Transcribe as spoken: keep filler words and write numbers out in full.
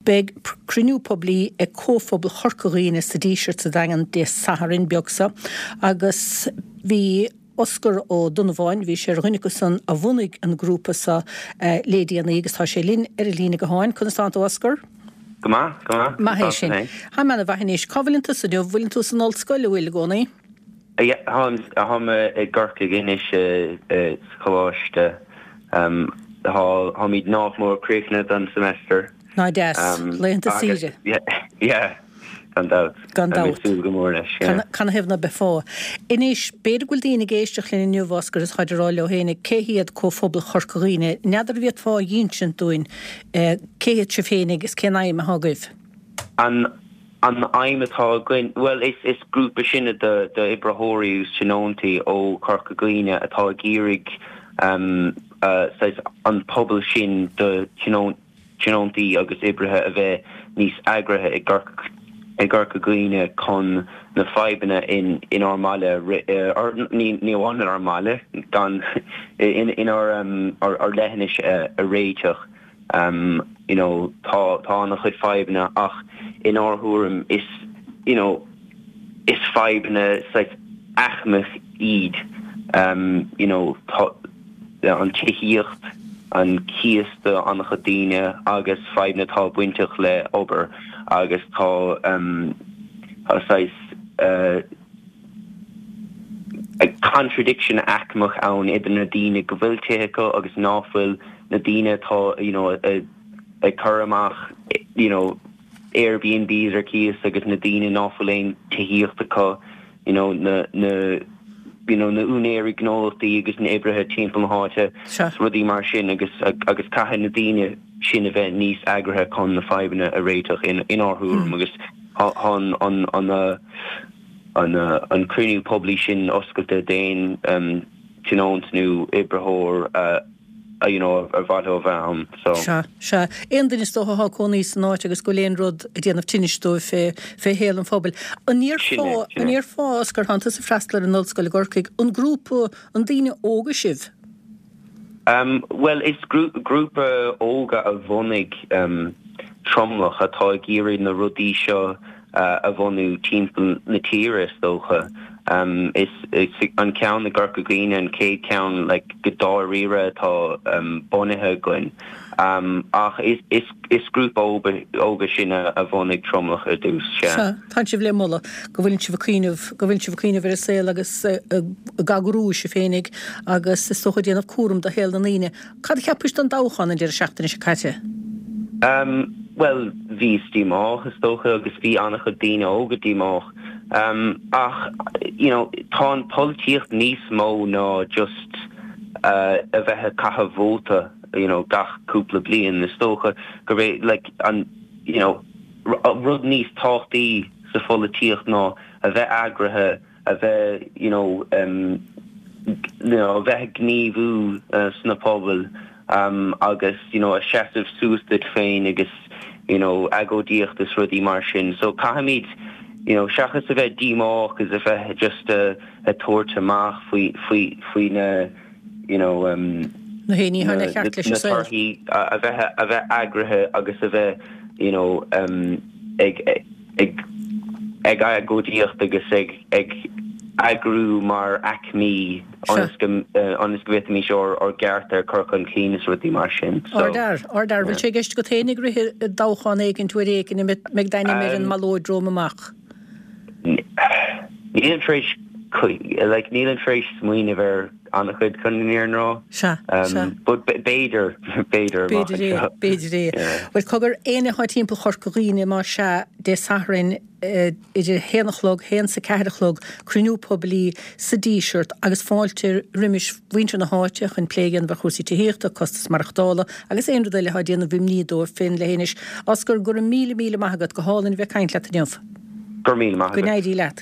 beg cruniú poblí e cóphobal chorcaghine sa dísirt sa dagan de Saharin beagsa agus bhí Oscar ó Dunamháin, bhí sé rinnechasan a bhunaigh an grúpa sa uh, Lady an agus tá sé linn ar a lína go háin. Chuna stáint Oscar? Gama, gama. Ma hé sin. Ha mena bhaithnéis cohfuilnta sa deobh bhfuiln tú san old scoil bhfuil gcónaí? Ja, ham ham e garke ginnis e scholáiste. Um ha ham id náfmór creekne an semester. Na des, leanta síide. Ja, ja. Gandát. Gandát. Can can hefna befá. Inis beidir gúil dína géisteach lena nniu Oscar is haidiráile ó héna céhiad cóphobal chorcaghine. Neadar viad fá dhéintsin dúin céhiad se fénig is cénaim a hagah. An an aimetá gin well is is grúpa sinna de de Ibrahoriús chinóntaí ó chorcaghine atá gírig um uh says an pobl sin de chinón chinóntaí agus Ibrathe a bheith níos agrathe i gar i garcaghine con na faibanna in in Armagh uh, or ní ní bháin in Armagh gan in in our um our our leithnis uh, a réiteach um you know tá tá nach chud faibanna ach in our húrim is you know is faibanna like achmach iad um you know tá an tíhíocht an cíasta an chadíine agus faibanna tá buinteach le obair agus tá um how's uh a contradiction achmach ann idir na daoine go bhfuil téacha agus náfuil na daoine tá you know a a churamach you know Airbnbs ar cías agus na daoine náfuil tíhíochtacha you know na na you know na únéir gnóiltaí agus na Ibrathe timpeall háte rudí mar sin agus agus caithead na daoine sin a bheith níos agrathe chun na faibanna a réiteach in in árthúm agus an an an an an cruniú poblí sin oscailte déin um tinóntnú Ibrahor uh Uh, you know, ar bhadó bheam, so... Se, se. Éon duine tócha há cónaí san áit agus go léon rud a déanamh tinistú fé fé héal an fóbil. An níor fá, an níor fá oscar hananta sa freistlar an ollscoil gorcaig, an grúpa an daoine óga sibh? Um, well, it's grú grúpa óga a bhunaigh um, tromlach atá géirí na rudí seo uh, a bhunú timpeall na tíras dócha. Um, is is an ceann na garcaghine an céad ceann like godá rire tá um, bonithe goin. Um, ach is is is grúp óga óga sin a bhunaigh tromlach a dús se. Tá sibh le molla go bhfuiln si bhcíineh go bhfuiln si bhcíineh ar a saoil agus gagrú si fénig agus is socha déanamh cuaram do héal na líine. Cad cheapist an dáchan an dear seachtainna se caite? Um, well, bhí stímách is tócha agus bhí annach a daoine óga dímách. Um, ach, you know, tá an políocht níos mó ná just uh, a bheithe caithe vóta, you know, gach cúpla bliain is tócha go ré, like, an, you know, rud níos táchtaí sa políocht ná a bheith agrathe, a bheith, you know, um, you know, a bheith gníomhú uh, sna pobl, um, agus, you know, a seaamh sústad féin agus, you know, agódíocht is rudí mar sin. So, cahamid, you know, shachas a bheith dímách is a bheith just a, a tuairteach faoi faoi faoi na, you know, um, na héní hána cheart leis na tarthaí a bheith a bheith agrathe agus a bheith, you know, um, ag ag ag agódíocht agus ag ag agrú mar acmí onas go onas go bhfuil mí seo or gceart ar corcan clínas rudí mar sin. Ordar, ordar, bhfuil sé gist go ténig rithir dáchan éigen tú éigen meag daine mar an malódróm amach. Níl tréis like níl tréis smuoine bhar anna chud chun níor ná. Se, se. But béidir béidir béidir é, béidir é. Well, cogur éine há timpeall chorcaghine mar se de Saharin idir héanachlog, héan sa ceithirachlog, cruniú poblí sa dísirt agus fáiltir rimis bhaintre na háiteach an pléigean bhar chúsaí tíhéachta costas marachtála agus éon rudaile há déanamh bhimnídó fin le héinis. Oscar gur míle míle maithagad go hálann bheith caint le a neamh. Gur míle maithagad. Go naidí leat.